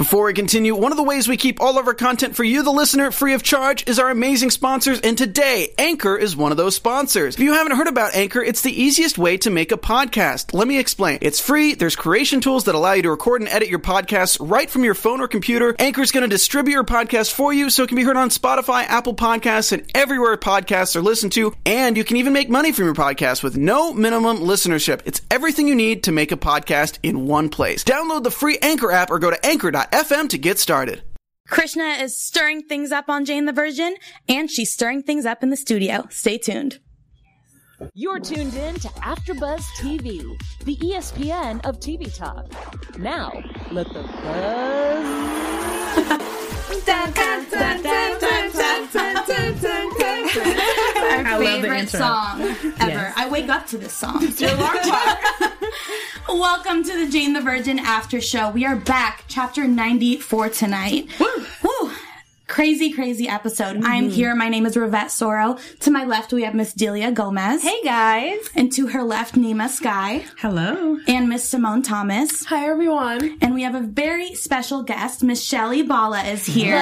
Before we continue, one of the ways we keep all of our content for you, the listener, free of charge is our amazing sponsors, and today, Anchor is one of those sponsors. If you haven't heard about Anchor, it's the easiest way to make a podcast. Let me explain. It's free, there's creation tools that allow you to record and edit your podcasts right from your phone or computer. Anchor's going to distribute your podcast for you so it can be heard on Spotify, Apple Podcasts, and everywhere podcasts are listened to, and you can even make money from your podcast with no minimum listenership. It's everything you need to make a podcast in one place. Download the free Anchor app or go to anchor.fm to get started. Krishna is stirring things up on Jane the Virgin, and she's stirring things up in the studio. Stay tuned. You're tuned in to AfterBuzz TV, the ESPN of TV talk. Now, let the buzz... Our favorite song ever. Yes. I wake up to this song. It's your alarm clock. Welcome to the Jane the Virgin After Show. We are back, chapter 94 tonight. Woo! Crazy, crazy episode. Mm-hmm. I'm here. My name is Ravette Soro. To my left, we have Miss Delia Gomez. Hey, guys. And to her left, Nima Sky. Hello. And Miss Simone Thomas. Hi, everyone. And we have a very special guest. Miss Shelly Bala is here.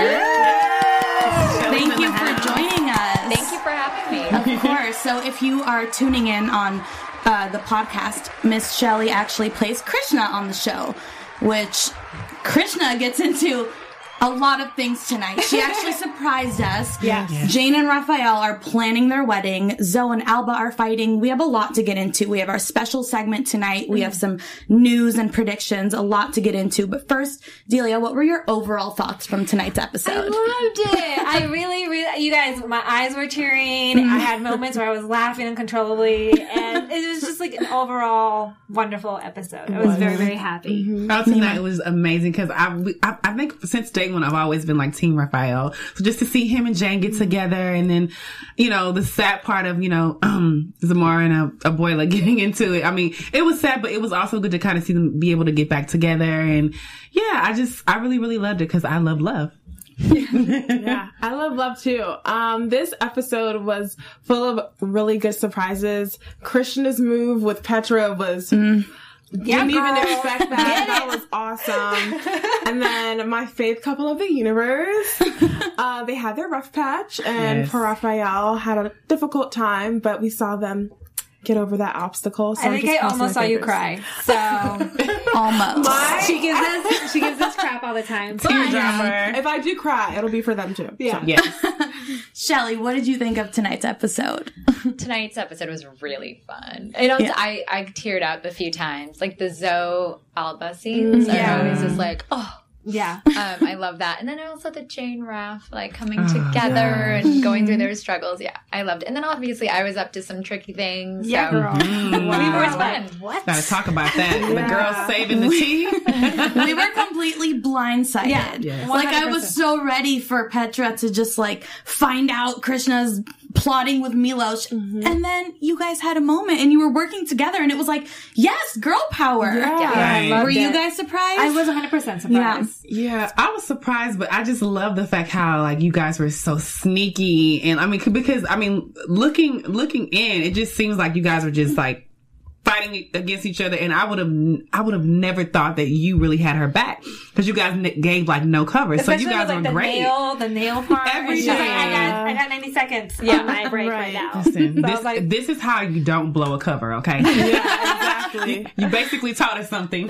Thank you for joining us. Thank you for having me. Of course. So if you are tuning in on the podcast, Miss Shelly actually plays Krishna on the show, which Krishna gets into a lot of things tonight. She actually surprised us. Yes. Jane and Raphael are planning their wedding. Zoe and Alba are fighting. We have a lot to get into. We have our special segment tonight. We have some news and predictions, a lot to get into. But first, Delia, what were your overall thoughts from tonight's episode? I loved it. I really, you guys, my eyes were tearing. I had moments where I was laughing uncontrollably. And it was just like an overall wonderful episode. I was very, very happy. Mm-hmm. Oh, tonight was amazing because I think since day one, I've always been like Team Raphael. So just to see him and Jane get together, and then, you know, the sad part of, you know, Zamora and Abuela getting into it. I mean, it was sad, but it was also good to kind of see them be able to get back together. And yeah, I really, really loved it because I love love. Yeah, I love too. This episode was full of really good surprises. Krishna's move with Petra was... Didn't even expect that. That was awesome. And then my faith couple of the universe, they had their rough patch, and poor Raphael had a difficult time, but we saw them get over that obstacle. So I think I almost saw you cry. So almost. She gives us crap all the time. Teardropper. If I do cry, it'll be for them too. Yeah. So. Yes. Shelly, what did you think of tonight's episode? Tonight's episode was really fun. You know, I teared up a few times. Like the Zoe Alba scenes are always just like, oh. Yeah. I love that. And then also the Jane Raph, like coming together and going through their struggles. Yeah, I loved it. And then obviously I was up to some tricky things. Yeah, so. girl. We were fun. What? Gotta talk about that. The girls saving the tea. We were completely blindsided. Yeah. Yes. Like I was so ready for Petra to just like find out Krishna's plotting with Milos. And then you guys had a moment and you were working together and it was like, yes, girl power. Yeah. Were you guys surprised? I was 100% surprised. Yeah, I was surprised, but I just love the fact how like you guys were so sneaky, and I mean because I mean looking in, it just seems like you guys were just like fighting against each other, and I would have never thought that you really had her back because you guys gave like no cover. Especially so you guys with, were like, great. The nail part. Everything. She's like, I got 90 seconds on my break right now. Listen, So this is how you don't blow a cover, okay? Yeah, exactly. You basically taught us something.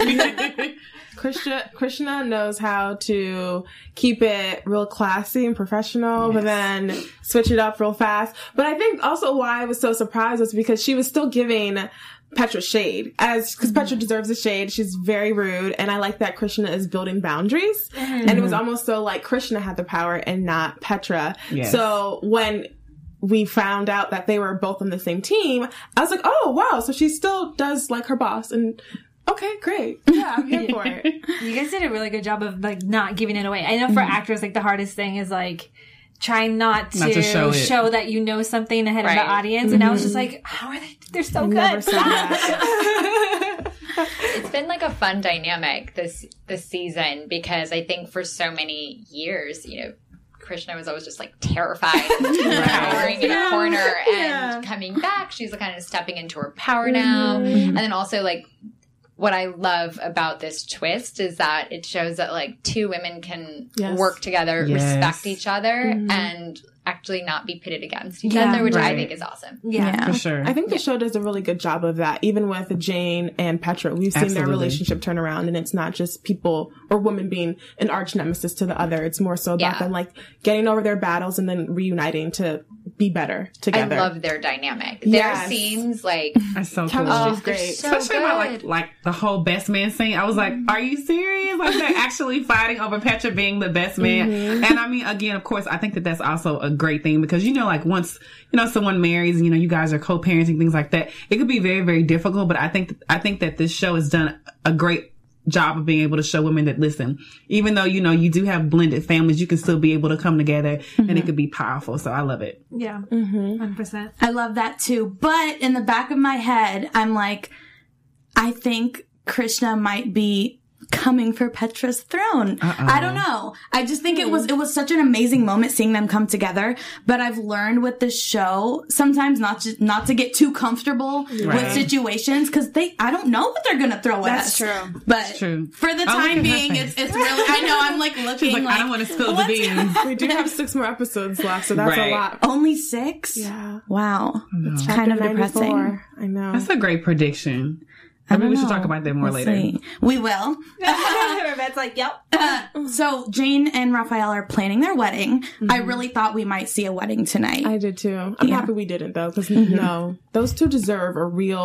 Krishna knows how to keep it real classy and professional, but then switch it up real fast. But I think also why I was so surprised was because she was still giving Petra shade, because Petra deserves a shade. She's very rude, and I like that Krishna is building boundaries. And it was almost so like Krishna had the power and not Petra. Yes. So when we found out that they were both on the same team, I was like, oh wow, so she still does like her boss. And okay, great. Yeah, I'm here for it. You guys did a really good job of like not giving it away. I know for actors, like the hardest thing is like trying not to show that you know something ahead of the audience. And I was just like, how are they? They're so good. It's been like a fun dynamic this season because I think for so many years, you know, Krishna was always just like terrified and cowering in a corner, and coming back, she's kind of stepping into her power now. And then also like what I love about this twist is that it shows that like two women can work together, respect each other, and actually not be pitted against each other, which I think is awesome. Yeah, for sure. I think the show does a really good job of that. Even with Jane and Petra, we've seen their relationship turn around, and it's not just people or women being an arch nemesis to the other. It's more so about them like getting over their battles and then reuniting to be better together. I love their dynamic. Their scenes, like, are so cool. Chemistry's great. So especially about like the whole best man scene. I was like, are you serious? Like they're actually fighting over Petra being the best man. And I mean, again, of course, I think that that's also a great thing because, you know, like once, you know, someone marries and, you know, you guys are co-parenting, things like that, it could be very, very difficult. But I think that this show has done a great job of being able to show women that, listen, even though, you know, you do have blended families, you can still be able to come together and it could be powerful. So I love it. Yeah. 100%. I love that too. But in the back of my head, I'm like, I think Krishna might be coming for Petra's throne. I don't know. I just think it was such an amazing moment seeing them come together. But I've learned with this show sometimes not to get too comfortable with situations because I don't know what they're gonna throw at us. That's true. But for the Oh, time being, it's really. I know I'm like looking. She's like, I don't want to spill the beans. We do have 6 more episodes left, so that's a lot. Only 6. Yeah. Wow, it's kind of depressing. 94. I know. That's a great prediction. Maybe we should talk about that more later. See. We will. That's like, yep. So Jane and Raphael are planning their wedding. I really thought we might see a wedding tonight. I did too. I'm happy we didn't though, because no, those two deserve a real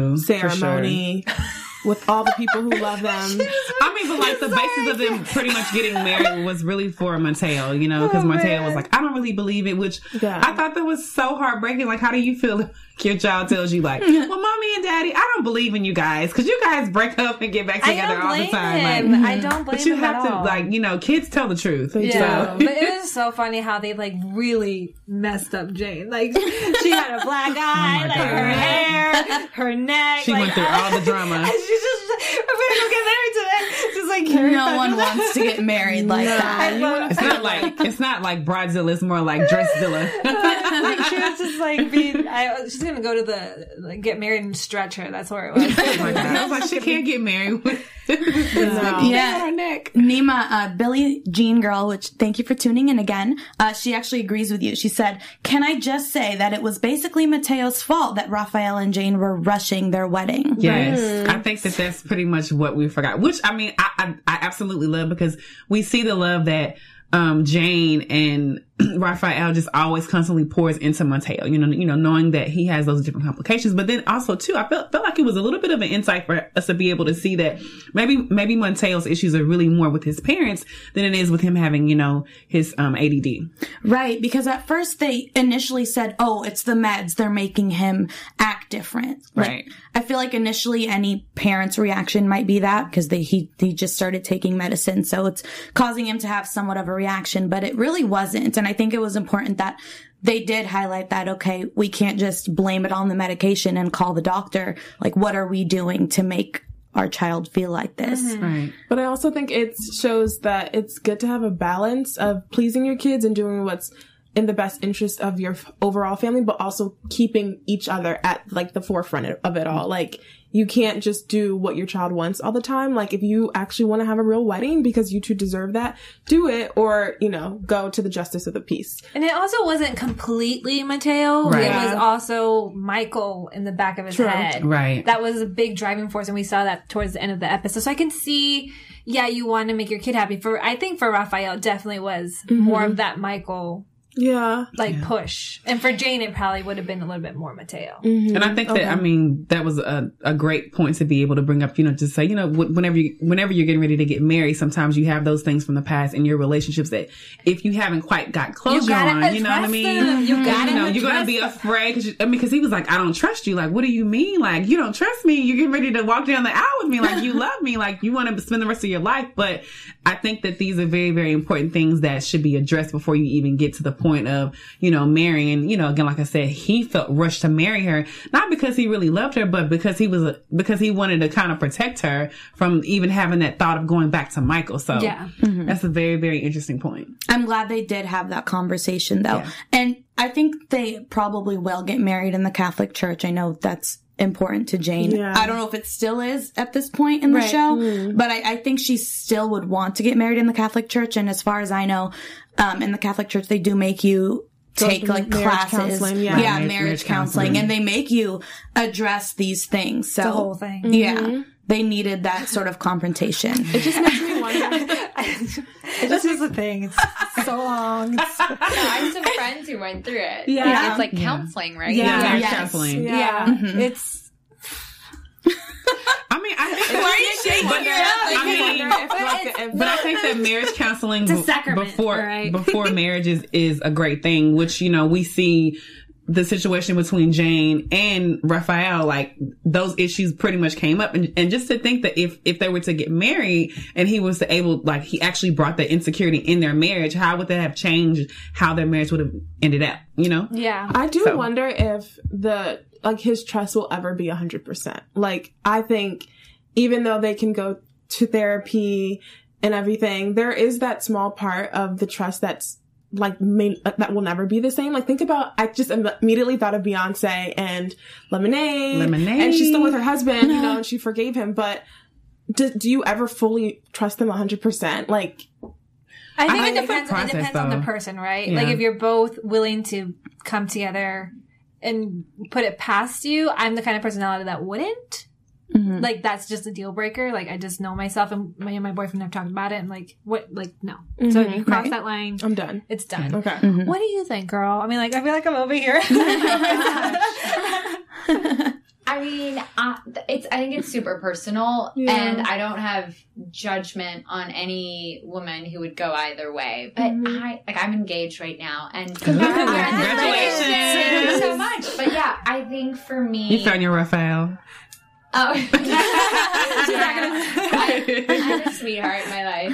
ceremony with all the people who love them. I mean, but like the basis of them pretty much getting married was really for Mateo, you know, because Mateo was like, I don't really believe it, which I thought that was so heartbreaking. Like, how do you feel if your child tells you like, well, mommy and daddy, I don't believe in you guys because you guys break up and get back together all the time. Like, I don't blame but you him have at to all. like, you know, kids tell the truth. Yeah, but it was so funny how they like really messed up Jane. Like she had a black eye, like her hair, her neck. She went through all the drama. And she's just, I'm gonna go get married today. Just like no one wants to get married like that. It's not like Bridezilla. It's more like Dresszilla. Like she was just like she's gonna go to the get married and stretch her. That's where it was. Oh my God. I was like, she can't get married. Yeah, Nima, Billie Jean Girl, which thank you for tuning in again. She actually agrees with you. She said, "Can I just say that it was basically Mateo's fault that Raphael and Jane were rushing their wedding?" Yes, I think that that's pretty much what we forgot. Which I mean, I absolutely love because we see the love that Jane and Raphael just always constantly pours into Mateo, you know, knowing that he has those different complications. But then also too, I felt like it was a little bit of an insight for us to be able to see that maybe Mateo's issues are really more with his parents than it is with him having, you know, his ADD. Right, because at first they initially said, "Oh, it's the meds; they're making him act different." Right. I feel like initially any parent's reaction might be that because he just started taking medicine, so it's causing him to have somewhat of a reaction. But it really wasn't, and I think it was important that they did highlight that, okay, we can't just blame it on the medication and call the doctor. Like, what are we doing to make our child feel like this? Right. But I also think it shows that it's good to have a balance of pleasing your kids and doing what's in the best interest of your overall family, but also keeping each other at like the forefront of it all. Like, you can't just do what your child wants all the time. Like, if you actually want to have a real wedding because you two deserve that, do it, or, you know, go to the justice of the peace. And it also wasn't completely Mateo. Right. It was also Michael in the back of his head. Right. That was a big driving force, and we saw that towards the end of the episode. So I can see, you want to make your kid happy. I think for Raphael, it definitely was more of that Michael push. And for Jane, it probably would have been a little bit more Mateo. And I think that, I mean, that was a great point to be able to bring up, you know, to say, you know, whenever you're getting ready to get married, sometimes you have those things from the past in your relationships that if you haven't quite got closure on, you know what I mean? You gotta, you know, you're going to be afraid because he was like, I don't trust you. Like, what do you mean? Like, you don't trust me. You're getting ready to walk down the aisle with me. Like, you love me. Like, you want to spend the rest of your life. But I think that these are very, very important things that should be addressed before you even get to the point of, you know, marrying. You know, again, like I said, he felt rushed to marry her, not because he really loved her, but because he wanted to kind of protect her from even having that thought of going back to Michael. So that's a very, very interesting point. I'm glad they did have that conversation though. Yeah. And I think they probably will get married in the Catholic Church. I know that's important to Jane. Yeah. I don't know if it still is at this point in the show, but I think she still would want to get married in the Catholic Church. And as far as I know, in the Catholic Church, they do make you take like classes, marriage counseling, and they make you address these things. So the whole thing, they needed that sort of confrontation. It just makes me wonder. This is the thing. It's so long. I have some friends who went through it. Yeah. It's like counseling, right? Yeah, counseling. Yeah. Mm-hmm. It's. I mean, I think. Why are you shaking your head? But I think that marriage counseling sacrament, before marriage is a great thing, which, you know, we see the situation between Jane and Raphael, like those issues pretty much came up. And just to think that if they were to get married and he was he actually brought that insecurity in their marriage, how would that have changed how their marriage would have ended up, you know? Yeah. I do wonder if his trust will ever be 100%. Like, I think even though they can go to therapy and everything, there is that small part of the trust that's that will never be the same. Like, think about, I just immediately thought of Beyonce and Lemonade. And she's still with her husband, you know, and she forgave him. But do you ever fully trust them 100%? Like, I think it depends on the person, right? Yeah. Like, if you're both willing to come together and put it past you, I'm the kind of personality that wouldn't. Mm-hmm. Like, that's just a deal breaker. Like, I just know myself, and my boyfriend have talked about it. I'm like, what? Like, no. Mm-hmm. So if you cross that line, I'm done. It's done. Okay. Mm-hmm. What do you think, girl? I mean, like, I feel like I'm over here. I mean, I think it's super personal, and I don't have judgment on any woman who would go either way. But I'm engaged right now, and congratulations! Thank you so much. But yeah, I think for me, you found your Raphael. Oh, I'm a sweetheart in my life.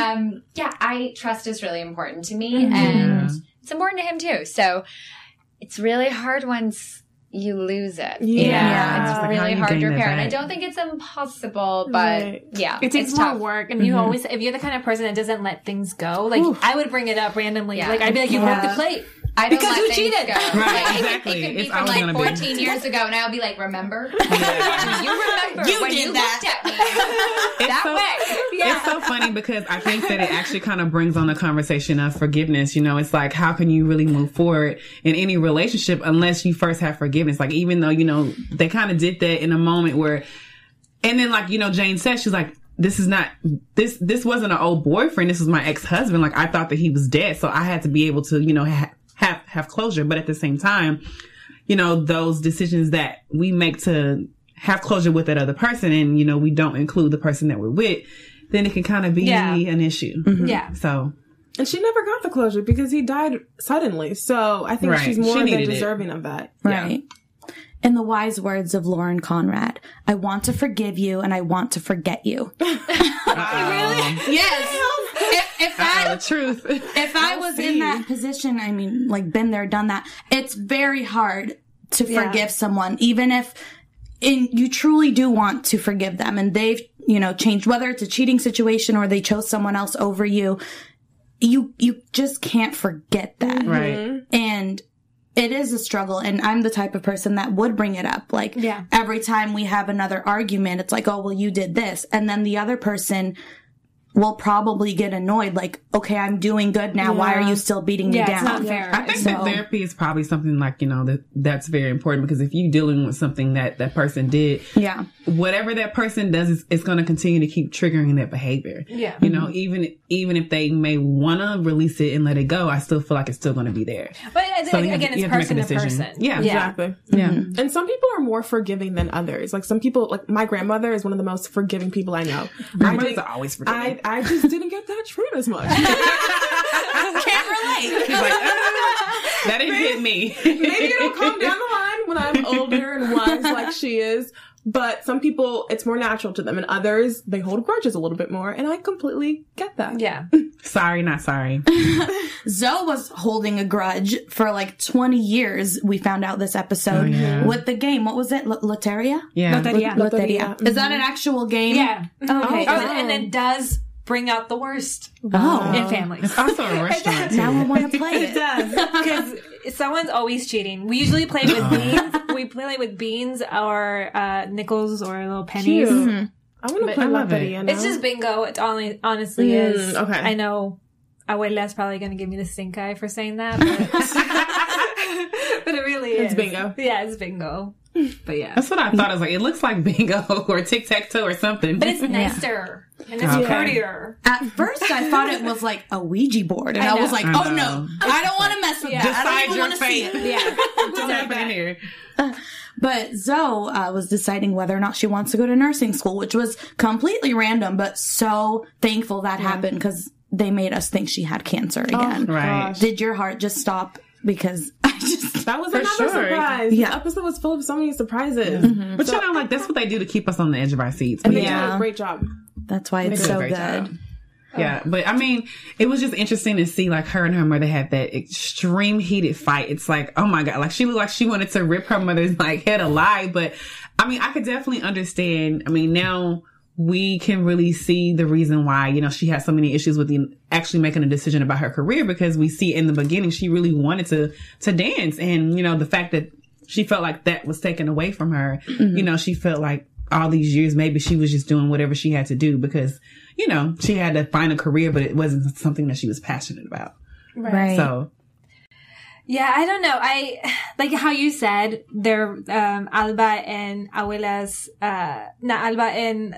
But trust is really important to me, and it's important to him too. So it's really hard once you lose it. Yeah. It's really hard to repair. And I don't think it's impossible, but it takes more work. And you always, if you're the kind of person that doesn't let things go, like I would bring it up randomly. Yeah. Like, I'd be like, you broke the plate. I don't because let you cheated. Go. Right, exactly. It could be from like 14 years ago, and I'll be like, remember? Do you remember when you looked at me way? Yeah. It's so funny because I think that it actually kind of brings on a conversation of forgiveness. You know, it's like, how can you really move forward in any relationship unless you first have forgiveness? Like, even though, you know, they kind of did that in a moment where, and then like, you know, Jane said, she's like, this wasn't an old boyfriend. This was my ex-husband. Like, I thought that he was dead. So I had to be able to, you know, have closure. But at the same time, you know, those decisions that we make to have closure with that other person, and, you know, we don't include the person that we're with, then it can kind of be an issue. Mm-hmm. Yeah. So. And she never got the closure because he died suddenly. So I think she's more than deserving of that. Right. Yeah. In the wise words of Lauren Conrad, I want to forgive you and I want to forget you. Really? Yes. The truth. If I was in that position, I mean, like, been there, done that, it's very hard to forgive someone, even if you truly do want to forgive them and they've, you know, changed, whether it's a cheating situation or they chose someone else over you. You just can't forget that. Right. And it is a struggle, and I'm the type of person that would bring it up. Like, every time we have another argument, it's like, oh, well, you did this. And then the other person will probably get annoyed, like, okay, I'm doing good now. Why are you still beating me down? It's not fair. I think that therapy is probably something like, you know, that's very important, because if you're dealing with something that person did, whatever that person does, it's going to continue to keep triggering that behavior. Yeah. You know, even if they may want to release it and let it go, I still feel like it's still going to be there. But again, it's person to person. Yeah, exactly. Yeah. Mm-hmm. And some people are more forgiving than others. Like, some people, like my grandmother is one of the most forgiving people I know. Grandmothers are always forgiving. I just didn't get that treat as much. Can't relate. She's like, that didn't hit me. Maybe it'll come down the line when I'm older and wise like she is. But some people, it's more natural to them, and others, they hold grudges a little bit more, and I completely get that. Yeah. Sorry, not sorry. Zoe was holding a grudge for like 20 years, we found out this episode, with the game. What was it? Loteria? Yeah. Loteria. Is that an actual game? Yeah. Okay. And it does bring out the worst in families. It's also a restaurant, too. Now I want to play it. It does. Because someone's always cheating. We usually play with beans. We play with beans or nickels or little pennies. Mm-hmm. I want to play La Periana. It's just bingo. It honestly is. Okay. I know Abuela's probably going to give me the stink eye for saying that, but, but it really is. It's bingo. Yeah, it's bingo. But yeah. That's what I thought. I was like, it looks like bingo or tic-tac-toe or something. But it's nicer. And it's prettier. At first, I thought it was like a Ouija board. And I was like, oh no, I don't want to mess with that. I don't even want to see it. Yeah. What's happening here? But Zoe was deciding whether or not she wants to go to nursing school, which was completely random, but so thankful that happened because they made us think she had cancer again. Right. Gosh. Did your heart just stop? Because that was For another sure. surprise. Yeah. The episode was full of so many surprises. Mm-hmm. But you know, like, that's what they do to keep us on the edge of our seats. And But they did a great job. that's why it's They did a so great good. job. Yeah, but I mean, it was just interesting to see like her and her mother had that extreme heated fight. It's like, oh my God, like she looked like she wanted to rip her mother's like head alive. But I mean, I could definitely understand. I mean, now we can really see the reason why, you know, she had so many issues with actually making a decision about her career, because we see in the beginning she really wanted to dance. And, you know, the fact that she felt like that was taken away from her, you know, she felt like all these years, maybe she was just doing whatever she had to do because, you know, she had to find a career, but it wasn't something that she was passionate about. Right. So, Yeah, I don't know. I like how you said they're Alba and Abuela's not Alba and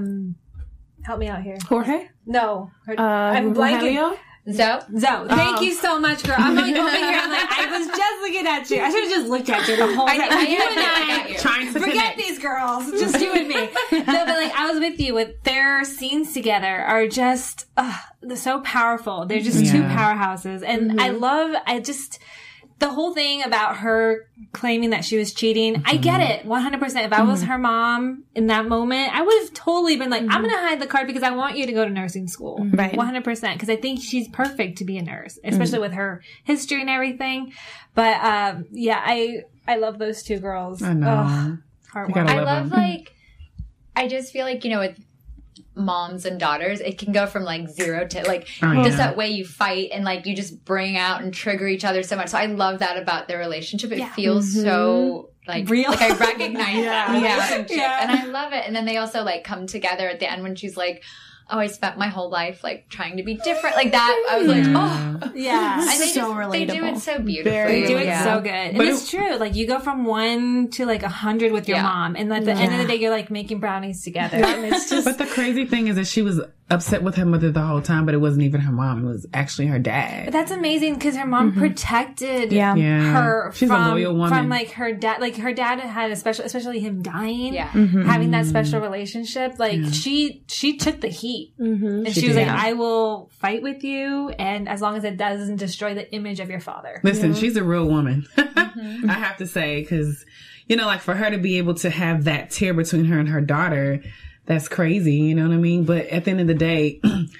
help me out here. Jorge? No. I'm blanking. Rogelio? Zoe. Thank you so much, girl. I'm like over here. I'm like, I was just looking at you. I should have just looked at you the whole time. You and I trying to forget connect. these girls. Just you and me. No, but like I was with you. With their scenes together are just they're so powerful. They're just two powerhouses, and I just. The whole thing about her claiming that she was cheating, I get it 100%. If I was her mom in that moment, I would have totally been like, I'm going to hide the card because I want you to go to nursing school. Right. 100%. Because I think she's perfect to be a nurse, especially with her history and everything. But, yeah, I love those two girls. I know. Heartwarming. I love, like, I just feel like, you know, with moms and daughters, it can go from like 0 to like just that way you fight and like you just bring out and trigger each other so much. So I love that about their relationship. It feels so like real. Like I recognize that relationship and I love it. And then they also like come together at the end when she's like, oh, I spent my whole life like trying to be different, like that. I was like, oh, yeah. And they So relatable. They do it so beautifully. They do it so good. And it's true. Like, you go from 1 to like 100 with your mom. And at the end of the day, you're like making brownies together. And it's just. But the crazy thing is that she was upset with her mother the whole time, but it wasn't even her mom. It was actually her dad. But that's amazing because her mom protected her She's from, a loyal woman. from like her dad. Like, her dad had a special, especially him dying, Mm-hmm. having that special relationship. Like, she took the heat. And she was did. like, I will fight with you. And as long as it doesn't destroy the image of your father. Listen, she's a real woman. I have to say, because, you know, like for her to be able to have that tear between her and her daughter, that's crazy. You know what I mean? But at the end of the day,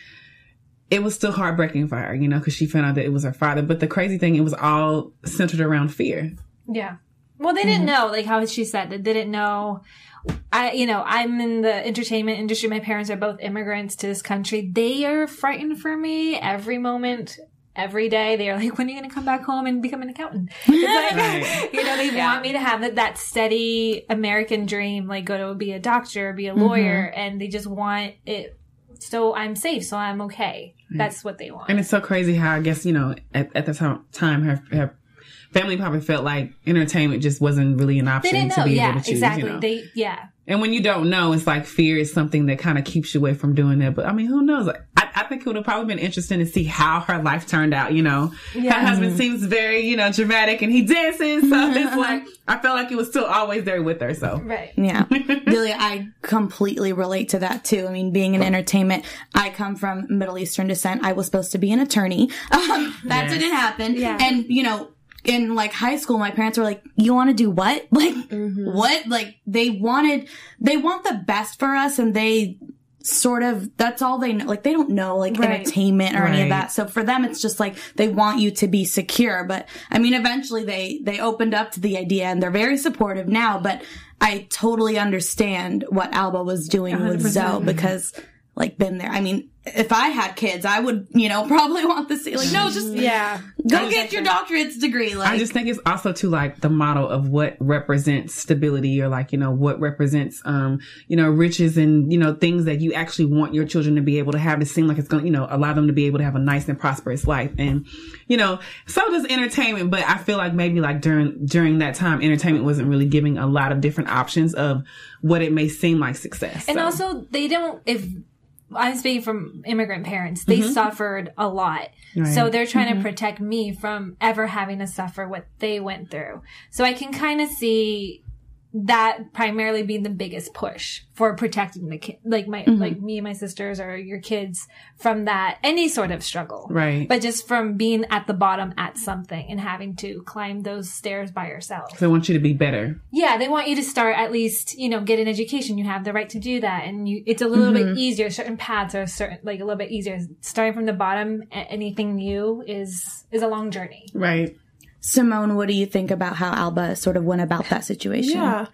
it was still heartbreaking for her, you know, because she found out that it was her father. But the crazy thing, it was all centered around fear. Yeah. Well, they didn't know, like how she said, they didn't know. I'm in the entertainment industry. My parents are both immigrants to this country. They are frightened for me every moment, every day. They are like, when are you going to come back home and become an accountant? It's like, you know, they want me to have that steady American dream, like go to be a doctor, be a lawyer, and they just want it. So I'm safe, so I'm okay. That's what they want. And it's so crazy how I guess, you know, at the time, her family probably felt like entertainment just wasn't really an option they didn't know. to be able to choose. Exactly. You know? And when you don't know, it's like fear is something that kind of keeps you away from doing that. But I mean, who knows? I think it would have probably been interesting to see how her life turned out, you know. Her husband seems very, you know, dramatic and he dances. So it's like, I felt like he was still always there with her. So. Right. Yeah. Delia, I completely relate to that too. I mean, being in entertainment, I come from Middle Eastern descent. I was supposed to be an attorney. That didn't happen. Yeah. And, you know, in like high school, my parents were like, you want to do what? Like, what? Like, they want the best for us, and they sort of, that's all they know. Like, they don't know like entertainment or any of that. So for them, it's just like, they want you to be secure. But I mean, eventually they opened up to the idea, and they're very supportive now, but I totally understand what Alba was doing 100%. With Zoe, because like been there. I mean, if I had kids, I would, probably want the same. Like, no, just go get your doctorate's degree. Like, I just think it's also too like the model of what represents stability, or like, what represents, riches and, things that you actually want your children to be able to have, to seem like it's going to, allow them to be able to have a nice and prosperous life. And, so does entertainment, but I feel like maybe like during that time, entertainment wasn't really giving a lot of different options of what it may seem like success. And also they don't, if I'm speaking from immigrant parents, they suffered a lot. Right. So they're trying to protect me from ever having to suffer what they went through. So I can kind of see that primarily being the biggest push for protecting the kid, like like me and my sisters or your kids from that, any sort of struggle. Right. But just from being at the bottom at something and having to climb those stairs by yourself. So they want you to be better. Yeah. They want you to start at least, get an education. You have the right to do that. And it's a little bit easier. Certain paths are a little bit easier. Starting from the bottom, anything new is a long journey. Right. Simone, what do you think about how Alba sort of went about that situation? Yeah.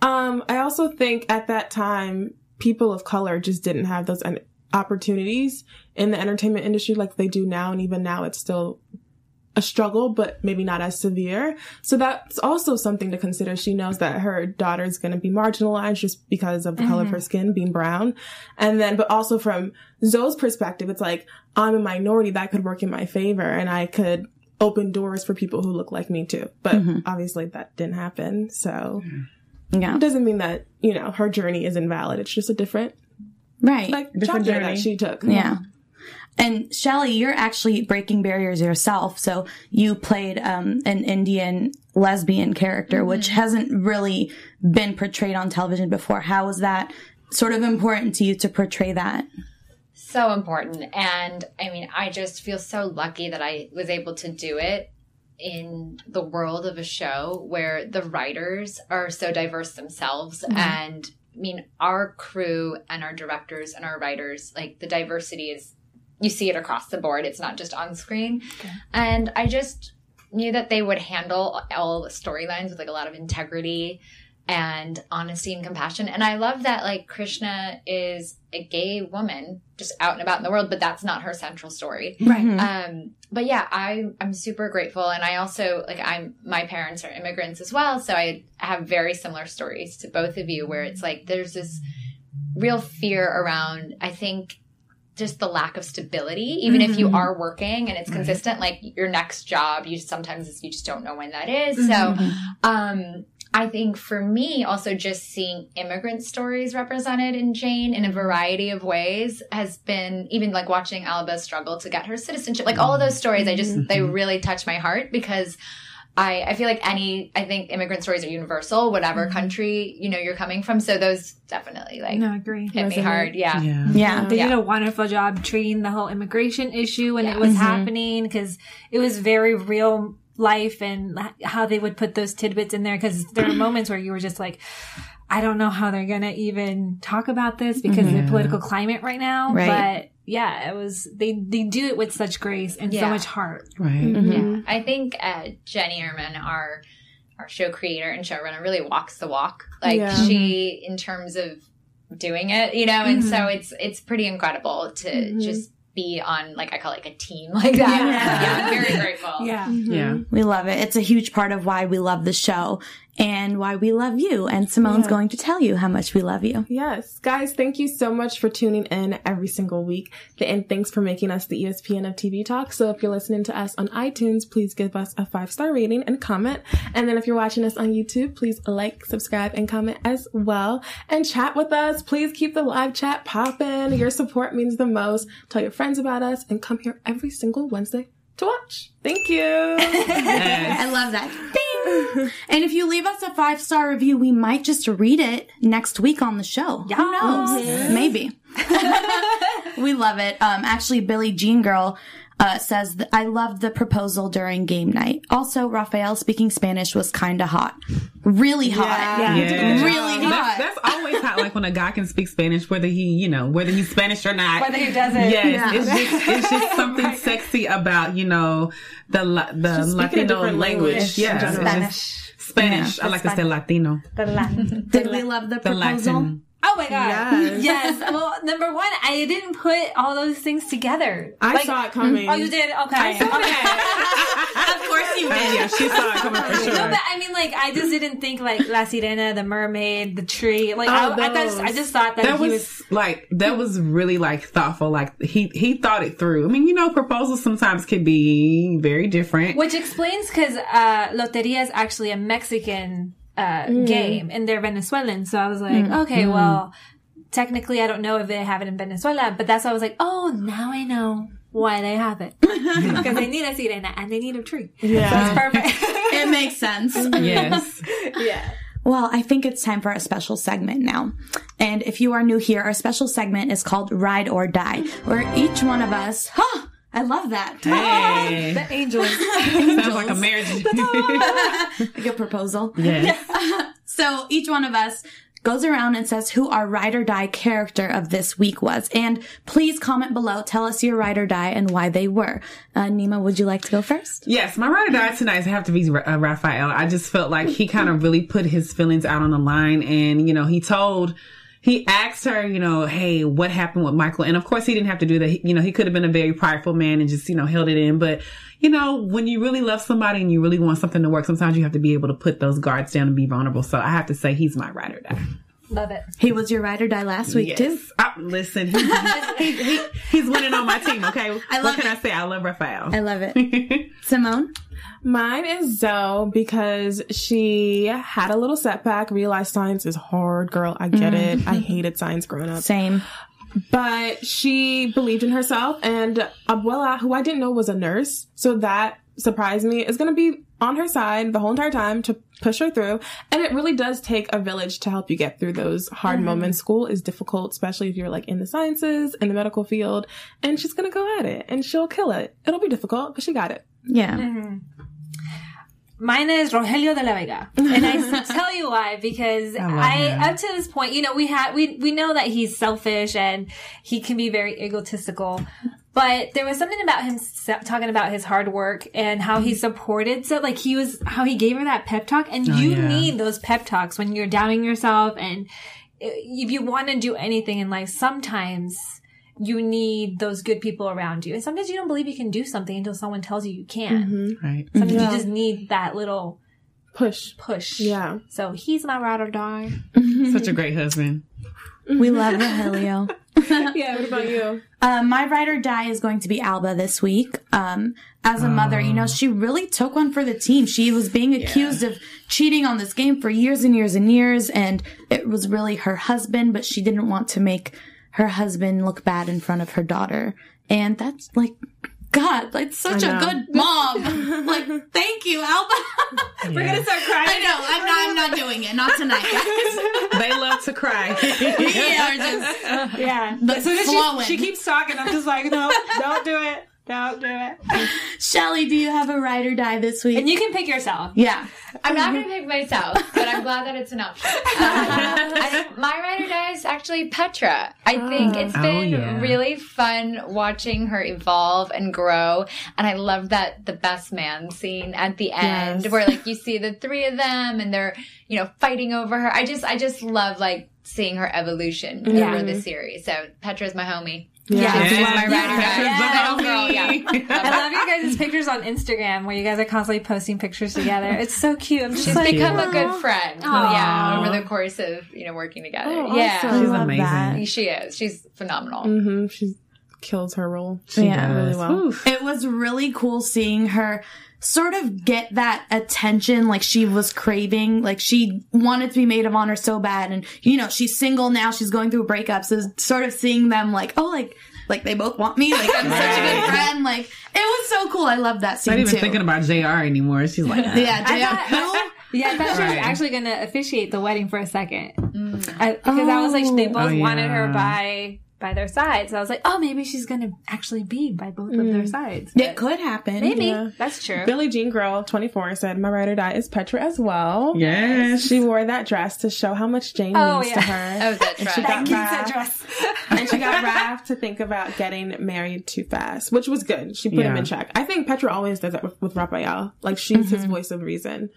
I also think at that time, people of color just didn't have those opportunities in the entertainment industry like they do now. And even now it's still a struggle, but maybe not as severe. So that's also something to consider. She knows that her daughter is going to be marginalized just because of the color of her skin being brown. And then, but also from Zoe's perspective, it's like, I'm a minority that could work in my favor and I could open doors for people who look like me too. But obviously that didn't happen. So it doesn't mean that, her journey is invalid. It's just a different, different journey that she took. Yeah. And Shelly, you're actually breaking barriers yourself. So you played an Indian lesbian character, which hasn't really been portrayed on television before. How was that sort of important to you to portray that? So important. And I mean, I just feel so lucky that I was able to do it in the world of a show where the writers are so diverse themselves. And I mean, our crew and our directors and our writers, like the diversity is, you see it across the board. It's not just on screen. Okay. And I just knew that they would handle all the storylines with like a lot of integrity and honesty and compassion. And I love that like Krishna is a gay woman just out and about in the world, but that's not her central story. Right. But yeah, I'm super grateful. And I also my parents are immigrants as well. So I have very similar stories to both of you where it's like, there's this real fear around, I think, just the lack of stability, even if you are working and it's consistent, like your next job, you just don't know when that is. So, I think for me, also just seeing immigrant stories represented in Jane in a variety of ways has been, even like watching Alba struggle to get her citizenship, like all of those stories, they really touch my heart because I feel like I think immigrant stories are universal, whatever country, you're coming from. So those definitely agree. hit me hard. Yeah. They did a wonderful job treating the whole immigration issue when it was happening because it was very real life and how they would put those tidbits in there. Because there are moments where you were just like, I don't know how they're going to even talk about this because of the political climate right now. Right. But yeah, it was, they do it with such grace and so much heart. Right. Yeah. I think Jenny Erman, our show creator and showrunner, really walks the walk. Like she, in terms of doing it, and so it's pretty incredible to just be on, like, I call it like a team like that. I'm very grateful. Yeah. We love it. It's a huge part of why we love the show and why we love you. And Simone's going to tell you how much we love you. Yes. Guys, thank you so much for tuning in every single week. And thanks for making us the ESPN of TV Talk. So if you're listening to us on iTunes, please give us a 5-star rating and comment. And then if you're watching us on YouTube, please like, subscribe, and comment as well. And chat with us. Please keep the live chat popping. Your support means the most. Tell your friends about us and come here every single Wednesday to watch. Thank you. I love that. Ding! And if you leave us a 5-star review, we might just read it next week on the show. Yes. Who knows? Maybe. We love it. Actually, Billie Jean Girl says, I loved the proposal during game night. Also, Rafael speaking Spanish was kind of hot. Really hot. Yeah. Really hot. That's always hot, like when a guy can speak Spanish, whether he's Spanish or not. Whether he doesn't. Yes. It's just something sexy about, the Latino language. Yeah. Spanish. I like to say Latino. Did we love the proposal? Oh my God. Yes. Well, number one, I didn't put all those things together. I saw it coming. Oh, you did? Okay. Of course you did. Yeah, she saw it coming for sure. No, but I mean, like, I just didn't think like La Sirena, the mermaid, the tree. Like, I just thought that he was like, that was really like thoughtful. Like he thought it through. I mean, you know, proposals sometimes can be very different. Which explains because Loteria is actually a Mexican game and they're Venezuelan. So I was like, okay, well, technically I don't know if they have it in Venezuela, but that's why I was like, oh, now I know why they have it. Because they need a sirena and they need a tree. Yeah. So it's perfect. It makes sense. Yes. Yeah. Well, I think it's time for a special segment now. And if you are new here, our special segment is called Ride or Die, where each one of us, I love that. Hey. The angels. Sounds like a marriage. Like a proposal. Yes. So each one of us goes around and says who our ride or die character of this week was. And please comment below. Tell us your ride or die and why they were. Nima, would you like to go first? Yes, my ride or die tonight have to be Raphael. I just felt like he kind of really put his feelings out on the line. And, you know, he asked her, you know, hey, what happened with Michael? And of course, he didn't have to do that. He could have been a very prideful man and just, held it in. But, when you really love somebody and you really want something to work, sometimes you have to be able to put those guards down and be vulnerable. So I have to say he's my ride or die. Love it. He was your ride or die last week, too. Listen, he's winning on my team, okay? What can I say? I love Raphael. I love it. Simone? Mine is Zoe because she had a little setback, realized science is hard, girl. I get it. I hated science growing up. Same. But she believed in herself, and Abuela, who I didn't know was a nurse, so that surprised me, is going to be on her side the whole entire time to push her through. And it really does take a village to help you get through those hard moments. School is difficult, especially if you're like in the sciences, in the medical field, and she's going to go at it and she'll kill it. It'll be difficult, but she got it. Yeah. Mm-hmm. Mine is Rogelio de la Vega. And I tell you why, because up to this point, we know that he's selfish and he can be very egotistical. But there was something about him talking about his hard work and how he supported. So like how he gave her that pep talk. And you need those pep talks when you're doubting yourself. And if you want to do anything in life, sometimes you need those good people around you. And sometimes you don't believe you can do something until someone tells you can. Mm-hmm. Right. Sometimes you just need that little push. Yeah. So he's my ride or die. Such a great husband. We love Rogelio. Yeah, what about you? My ride or die is going to be Alba this week. As a mother, she really took one for the team. She was being accused of cheating on this game for years and years and years, and it was really her husband, but she didn't want to make her husband look bad in front of her daughter. And that's like, God, like such a good mom. Like, thank you, Alba. We're going to start crying. I know. I'm not doing it. Not tonight, guys. They love to cry. So she keeps talking. I'm just like, no, don't do it. Don't do it. Shelly, do you have a ride or die this week? And you can pick yourself. Yeah. I'm not going to pick myself, but I'm glad that it's an option. My ride or die is actually Petra. I think it's been really fun watching her evolve and grow. And I love that the best man scene at the end where like you see the three of them and they're, fighting over her. I just love like seeing her evolution over the series. So Petra's my homie. Yeah, she's my ride or die. I love your guys' pictures on Instagram where you guys are constantly posting pictures together. It's so cute. She's become a good friend. Over the course of working together. Awesome. She's amazing. That. She is. She's phenomenal. Mm-hmm. She kills her role. She does really well. Oof. It was really cool seeing her sort of get that attention like she was craving. Like she wanted to be maid of honor so bad, and she's single now, she's going through a breakup, so sort of seeing them like they both want me, like I'm such a good friend, like it was so cool. I love that scene. Not even too. Thinking about JR anymore. She's like JR who? Yeah, I thought she was actually going to officiate the wedding for a second. Because I was like, they both wanted her by their sides. So I was like, oh, maybe she's going to actually be by both of their sides. But it could happen. Maybe. Yeah. That's true. Billie Jean Girl, 24, said, my ride or die is Petra as well. Yes. She wore that dress to show how much Jane means to her. Oh, that dress. That dress. And she got Raph to think about getting married too fast, which was good. She put him in check. I think Petra always does that with Raphael. Like, she's his voice of reason.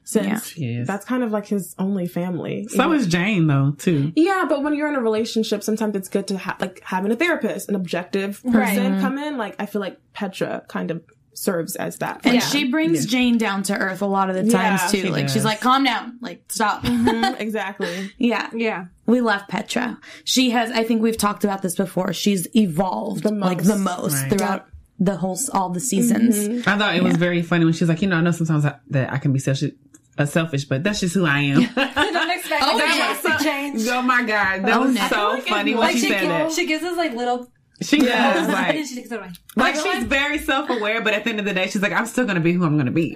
since that's kind of like his only family. So is Jane, though, too. Yeah, but when you're in a relationship, sometimes it's good to having a therapist, an objective person come in. Like, I feel like Petra kind of serves as that. And she brings Jane down to earth a lot of the times, too. Like, she's like, calm down. Like, stop. Exactly. Yeah. We love Petra. She has, I think we've talked about this before, she's evolved the most throughout all the seasons. I thought it was very funny when she's like, I know sometimes that I can be selfish, but that's just who I am. Don't expect that to change. Oh my God. That was so funny when she said that. She gives us like little... She does. And then she takes it away. Like, she's very self-aware, but at the end of the day, she's like, I'm still going to be who I'm going to be.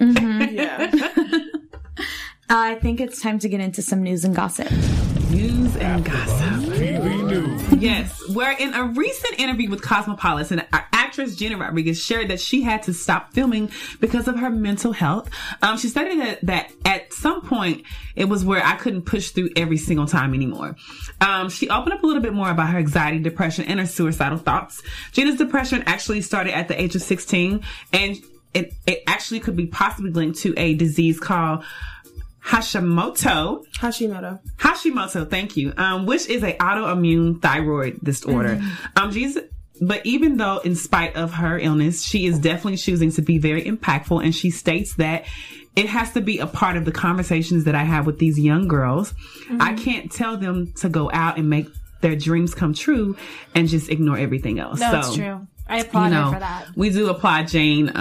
I think it's time to get into some news and gossip. News and gossip. Yes. Where in a recent interview with Cosmopolitan, actress Gina Rodriguez shared that she had to stop filming because of her mental health. She stated that at some point it was where I couldn't push through every single time anymore. She opened up a little bit more about her anxiety, depression, and her suicidal thoughts. Gina's depression actually started at the age of 16, and it actually could be possibly linked to a disease called Hashimoto, thank you. Which is a autoimmune thyroid disorder. But even though in spite of her illness, she is definitely choosing to be very impactful. And she states that it has to be a part of the conversations that I have with these young girls. I can't tell them to go out and make their dreams come true and just ignore everything else. No, it's true. I applaud her for that. We do applaud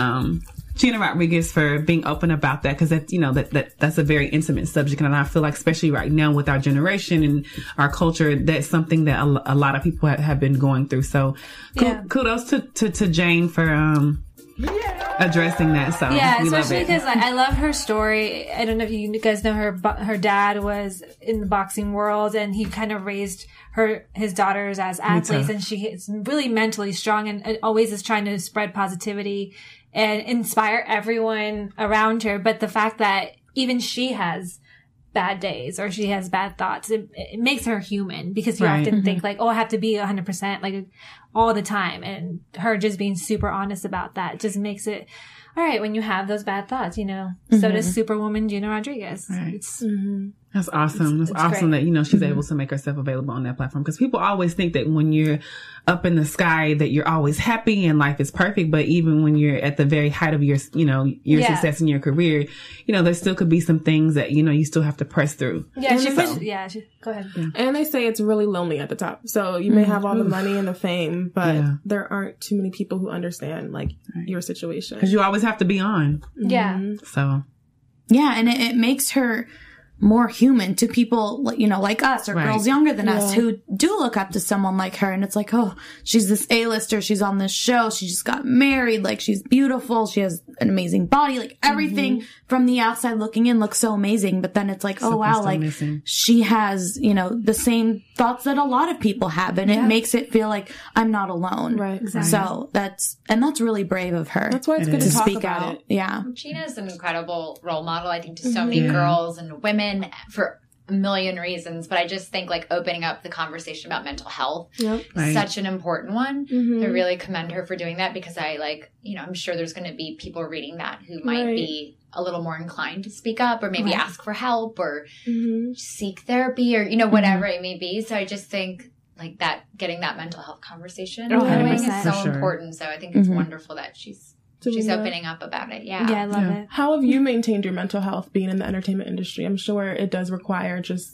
Gina Rodriguez for being open about that, because that's a very intimate subject, and I feel like especially right now with our generation and our culture, that's something that a lot of people have been going through. So kudos to Jane for addressing that. So especially because I love her story. I don't know if you guys know her dad was in the boxing world, and he kind of raised his daughters as athletes, and she is really mentally strong and always is trying to spread positivity and inspire everyone around her. But the fact that even she has bad days or she has bad thoughts, it makes her human, because you often think like, I have to be 100% like all the time. And her just being super honest about that just makes it all right when you have those bad thoughts, So does Superwoman Gina Rodriguez. Right. That's awesome. That's awesome great. That, she's able to make herself available on that platform. Because people always think that when you're up in the sky that you're always happy and life is perfect. But even when you're at the very height of your success in your career, there still could be some things that, you still have to press through. Yeah, go ahead. Yeah. And they say it's really lonely at the top. So you may have all the money and the fame, but there aren't too many people who understand your situation. Because you always have to be on. Yeah. So. Yeah, and it makes her more human to people, like us or girls younger than us who do look up to someone like her. And it's like, she's this A-lister. She's on this show. She just got married. Like, she's beautiful. She has an amazing body. Like, everything from the outside looking in looks so amazing. But then it's like, she has, the same thoughts that a lot of people have. And it makes it feel like I'm not alone. Right. Exactly. So that's really brave of her. That's why it's good to talk speak about out. It. Yeah. Gina's an incredible role model, I think, to so many girls and women for a million reasons, but I just think opening up the conversation about mental health is such an important one. I really commend her for doing that, because I'm sure there's going to be people reading that who might be a little more inclined to speak up or maybe ask for help or seek therapy or, whatever it may be. So I just think that getting that mental health conversation going is so important. So I think it's wonderful that she's opening up about it. Yeah, I love it. How have you maintained your mental health being in the entertainment industry? I'm sure it does require just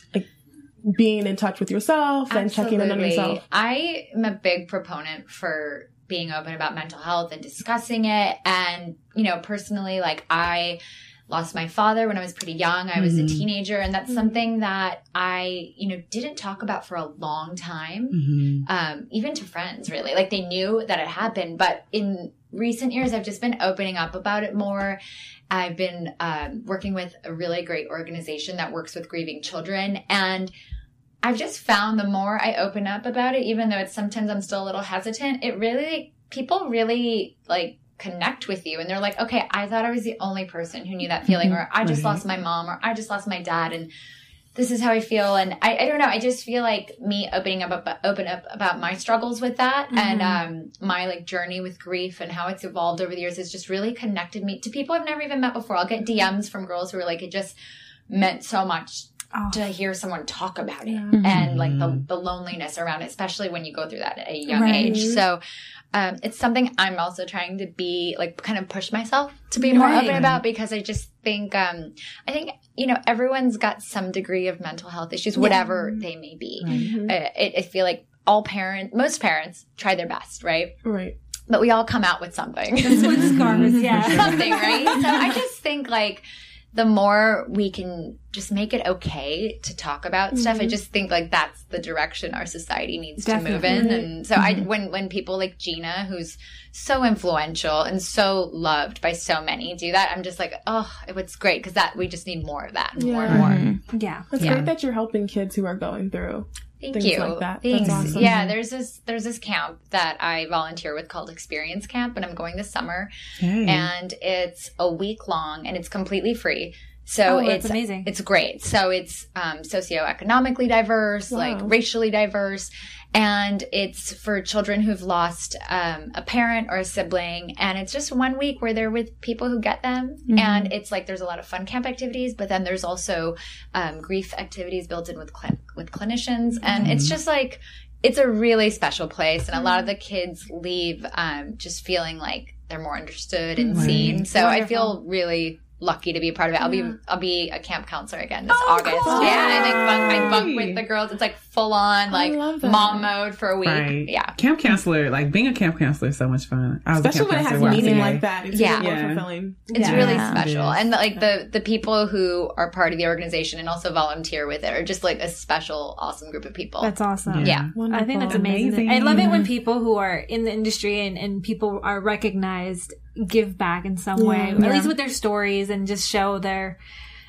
being in touch with yourself and checking in on yourself. I am a big proponent for being open about mental health and discussing it. And, personally, I lost my father when I was pretty young. I was a teenager, and that's something that I, didn't talk about for a long time, even to friends, really. They knew that it happened, but in recent years, I've just been opening up about it more. I've been working with a really great organization that works with grieving children, and I've just found the more I open up about it, even though sometimes I'm still a little hesitant, it really, people really connect with you, and they're like, okay, I thought I was the only person who knew that feeling, or I just lost my mom, or I just lost my dad, and this is how I feel. And I don't know. I just feel like me open up about my struggles with that and my like journey with grief and how it's evolved over the years has just really connected me to people I've never even met before. I'll get DMs from girls who are like, it just meant so much to hear someone talk about it and like the loneliness around it, especially when you go through that at a young age. So it's something I'm also trying to be like kind of push myself to be more open about, because I just think everyone's got some degree of mental health issues, whatever they may be. I feel like most parents try their best, right? But we all come out with something. With scars, something, right? So I just think like the more we can just make it okay to talk about stuff, I just think like that's the direction our society needs to move in. And so when people like Gina, who's so influential and so loved by so many, do that, I'm just like, oh, it's great, because that we just need more of that, more and more. Yeah, it's great that you're helping kids who are going through Thank you. Like that. Thanks. That's awesome. Yeah, there's this camp that I volunteer with called Experience Camp, and I'm going this summer. And it's a week long, and it's completely free. So it's amazing. It's great. So it's socioeconomically diverse, like racially diverse. And it's for children who've lost a parent or a sibling. And it's just 1 week where they're with people who get them. And it's like there's a lot of fun camp activities, but then there's also grief activities built in with clinicians. And it's just like, it's a really special place. And a lot of the kids leave just feeling like they're more understood and seen. So I feel really lucky to be a part of it. I'll be a camp counselor again this August. Cool. Yeah, and I bunk with the girls. It's like full on like mom mode for a week. Right. Yeah, camp counselor, like being a camp counselor is so much fun. Especially when it has a meaning like that. It's more fulfilling. It's really special, and like the people who are part of the organization and also volunteer with it are just like a special, awesome group of people. That's awesome. Yeah. I think that's amazing. I love it when people who are in the industry and people are recognized give back in some way, at least with their stories, and just show their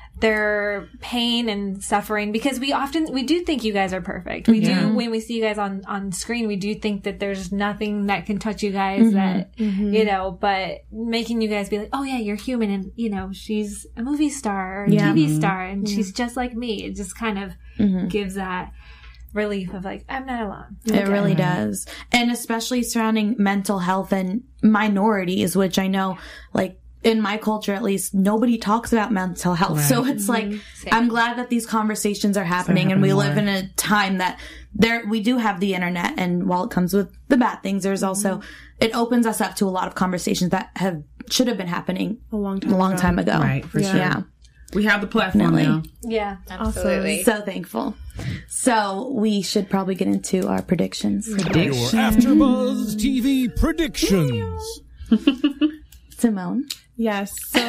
pain and suffering, because we do think you guys are perfect. We do, when we see you guys on screen, we do think that there's nothing that can touch you guys that, but making you guys be like, oh yeah, you're human, and she's a movie star or a TV star, and she's just like me. It just kind of gives that relief of like, I'm not alone. It really does. And especially surrounding mental health and minorities, which I know, like, in my culture at least, nobody talks about mental health. Right. So it's like, I'm glad that these conversations are happening, and we live in a time that we do have the internet, and while it comes with the bad things, there's also, it opens us up to a lot of conversations that should have been happening a long time ago. Right, for sure. Yeah. We have the platform now. Yeah, absolutely. Awesome. So thankful. So we should probably get into our predictions. Your AfterBuzz TV predictions. Simone. Yes. So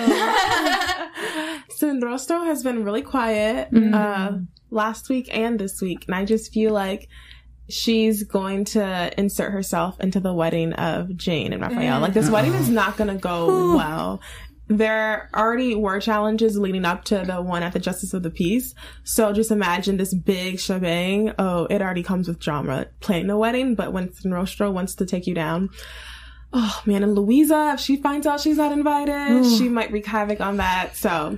Sindrostro has been really quiet last week and this week, and I just feel like she's going to insert herself into the wedding of Jane and Raphael. Like, this wedding is not going to go well. There already were challenges leading up to the one at the Justice of the Peace. So just imagine this big shebang. Oh, it already comes with drama playing the wedding, but when Sindrostro wants to take you down, oh man, and Louisa, if she finds out she's not invited, she might wreak havoc on that. So,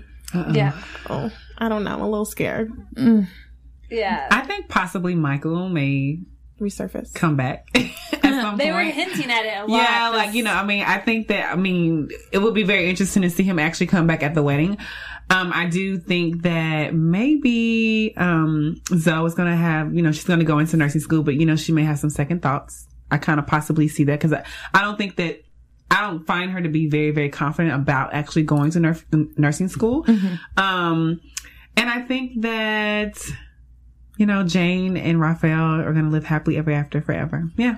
I don't know. I'm a little scared. Yeah. I think possibly Michael may resurface, come back at some they point. were hinting at it a lot. Yeah, like, I think that, it would be very interesting to see him actually come back at the wedding. I do think that maybe Zoe is going to have, she's going to go into nursing school, but, she may have some second thoughts. I kind of possibly see that, because I don't find her to be very, very confident about actually going to nursing school. And I think that, Jane and Raphael are going to live happily ever after forever. Yeah.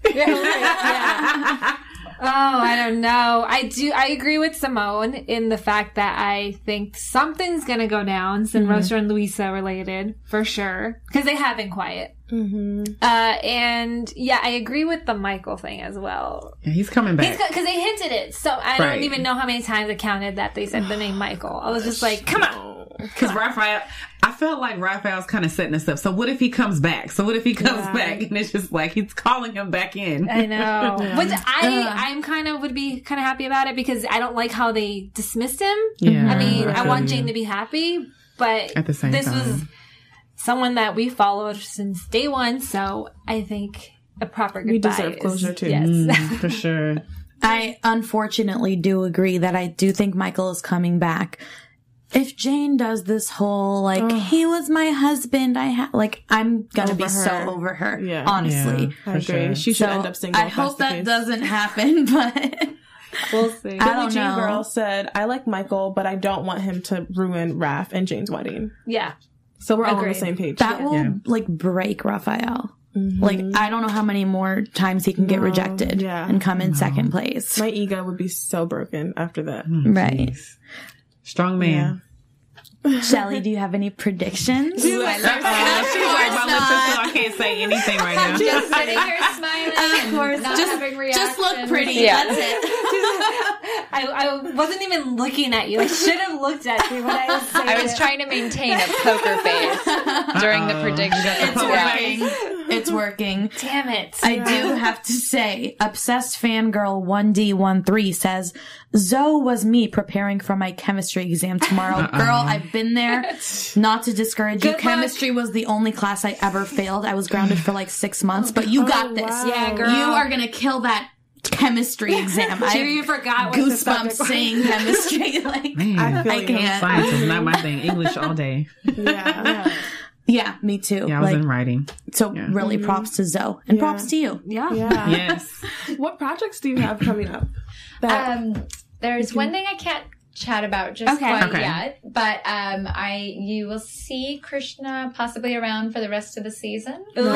Oh, I don't know. I agree with Simone in the fact that I think something's going to go down, Sindrostro and Louisa related, for sure. Because they have been quiet. And I agree with the Michael thing as well. Yeah, he's coming back. Because they hinted it. So I don't even know how many times it counted that they said the name Michael. I was just like, come on. Because Raphael, I felt like Raphael's kind of setting us up. So what if he comes back? So what if he comes back and it's just like he's calling him back in? I know. Which I'm kind of would be kind of happy about it, because I don't like how they dismissed him. Yeah, I mean, I want Jane to be happy, but at the same time, someone that we followed since day one. So I think a proper goodbye. We deserve closure too. Yes. For sure. I unfortunately do agree that I do think Michael is coming back. If Jane does this whole, like, he was my husband, I'm gonna be so over her. Yeah. Honestly. Yeah, I agree. Sure. She should end up single. I hope that doesn't happen, but we'll see. Billie Jean Girl said, I like Michael, but I don't want him to ruin Raph and Jane's wedding. Yeah. So we're all on the same page. That will, break Raphael. Mm-hmm. I don't know how many more times he can get rejected and come in second place. My ego would be so broken after that. Right. Geez. Strong man. Shelly, do you have any predictions? She's like, I can't say anything right now. Just sitting here smiling. Of course. Not having reactions. Just look pretty. Yeah. That's it. I wasn't even looking at you. I should have looked at you when I was saying I was trying to maintain a poker face during the prediction. It's working. Damn it. I do have to say, Obsessed Fangirl 1D13 says, Zoe was me preparing for my chemistry exam tomorrow. Girl, I've been there. Not to discourage you. Chemistry was the only class I ever failed. I was grounded for 6 months, but you got this. Wow. Yeah, girl. You are going to kill that chemistry exam. I even forgot what goosebumps saying chemistry. I can't. Science is not my thing. English all day. Yeah, me too. Yeah, I was in writing. So really props to Zoe. And props to you. Yeah. Yes. What projects do you have coming up? There's one thing I can't chat about just quite yet, but you will see Krishna possibly around for the rest of the season. Ooh.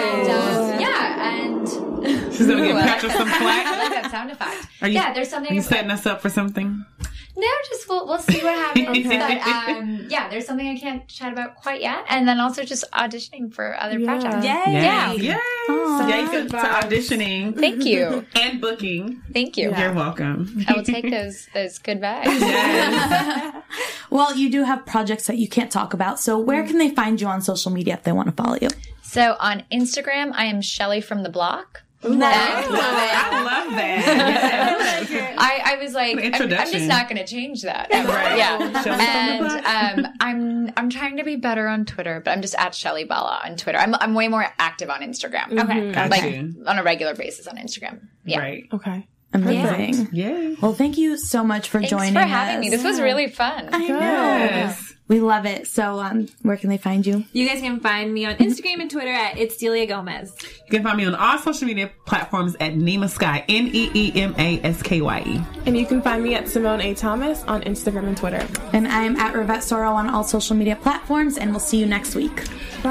And she's gonna get Patrick some flack. I like that sound effect. There's something. Are you setting us up for something? No, just we'll see what happens. But there's something I can't chat about quite yet, and then also just auditioning for other projects. Yay! Yay to auditioning. Thank you. And booking. Thank you. You're welcome. I will take those good vibes. Yes. Well, you do have projects that you can't talk about, so where can they find you on social media if they want to follow you? So on Instagram, I am Shelly from the Block. Nice. I love that. Yes. I was like, I'm just not going to change that. Right. Yeah. And I'm trying to be better on Twitter, but I'm just at Shelly Bella on Twitter. I'm way more active on Instagram. Okay. On a regular basis on Instagram. Yeah. Right. Okay. Amazing. Yay. Well, thank you so much for joining us. Thanks for having me. This was really fun. I know. Yes. We love it. So, where can they find you? You guys can find me on Instagram and Twitter at It's Delia Gomez. You can find me on all social media platforms at Neema Skye, NeemaSkye. And you can find me at Simone A. Thomas on Instagram and Twitter. And I'm at Rivette Soro on all social media platforms, and we'll see you next week. Bye.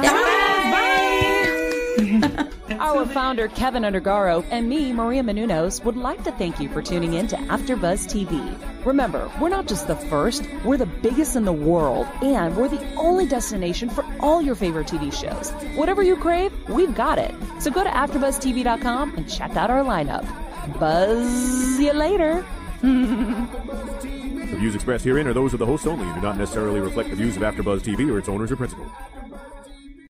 Bye. Our founder, Kevin Undergaro, and me, Maria Menounos, would like to thank you for tuning in to AfterBuzz TV. Remember, we're not just the first, we're the biggest in the world, and we're the only destination for all your favorite TV shows. Whatever you crave, we've got it. So go to AfterBuzzTV.com and check out our lineup. Buzz you later. The views expressed herein are those of the hosts only and do not necessarily reflect the views of AfterBuzz TV or its owners or principals.